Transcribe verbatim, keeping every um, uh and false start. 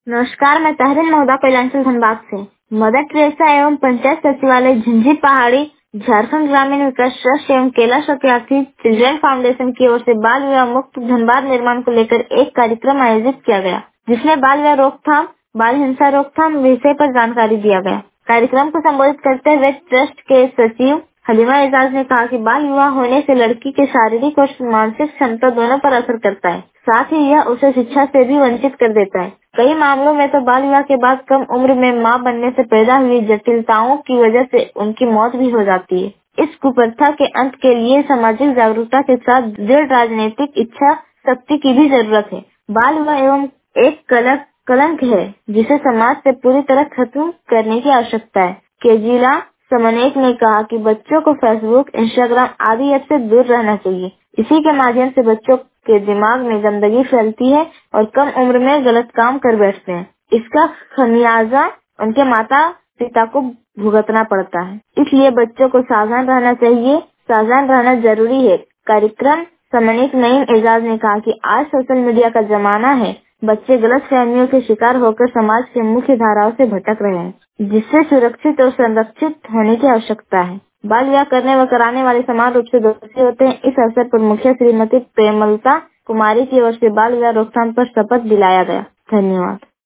नमस्कार, मैं तहरीन महुदा कैलांचल धनबाद से। मदर टेरेसा एवं पंचायत सचिवालय झिंझी पहाड़ी झारखंड ग्रामीण विकास ट्रस्ट एवं कैलाश सत्यार्थी चिल्ड्रन फाउंडेशन की ओर से बाल विवाह मुक्त धनबाद निर्माण को लेकर एक कार्यक्रम आयोजित किया गया, जिसमें बाल विवाह रोकथाम, बाल हिंसा रोकथाम विषय पर जानकारी दिया गया। कार्यक्रम को संबोधित करते हुए ट्रस्ट के सचिव हलीमा एजाज ने कहा कि बाल विवाह होने से लड़की के शारीरिक और मानसिक क्षमता दोनों पर असर करता है, साथ ही यह उसे शिक्षा से भी वंचित कर देता है। कई मामलों में तो बाल विवाह के बाद कम उम्र में मां बनने से पैदा हुई जटिलताओं की वजह से उनकी मौत भी हो जाती है। इस कुप्रथा के अंत के लिए सामाजिक जागरूकता के साथ दृढ़ राजनीतिक इच्छा शक्ति की भी जरूरत है। बाल विवाह एवं एक कलंक कलंक है, जिसे समाज से पूरी तरह खत्म करने की आवश्यकता है। केजिला समनेक ने कहा कि बच्चों को फेसबुक, इंस्टाग्राम आदि ऐप से दूर रहना चाहिए। इसी के माध्यम से बच्चों के दिमाग में गंदगी फैलती है और कम उम्र में गलत काम कर बैठते हैं। इसका खमियाजा उनके माता पिता को भुगतना पड़ता है। इसलिए बच्चों को सावधान रहना चाहिए, सावधान रहना जरूरी है। कार्यक्रम समन्वित नईम एजाज ने कहा कि आज सोशल मीडिया का जमाना है, बच्चे गलत फहमियों के शिकार होकर समाज के मुख्य धाराओं से भटक रहे हैं, जिससे सुरक्षित और संरक्षित होने की आवश्यकता है। बाल विवाह करने व कराने वाले समान रूप से दोषी होते हैं। इस अवसर पर मुखिया श्रीमती प्रेमलता कुमारी की ओर से बाल विवाह रोकथाम पर शपथ दिलाया गया। धन्यवाद।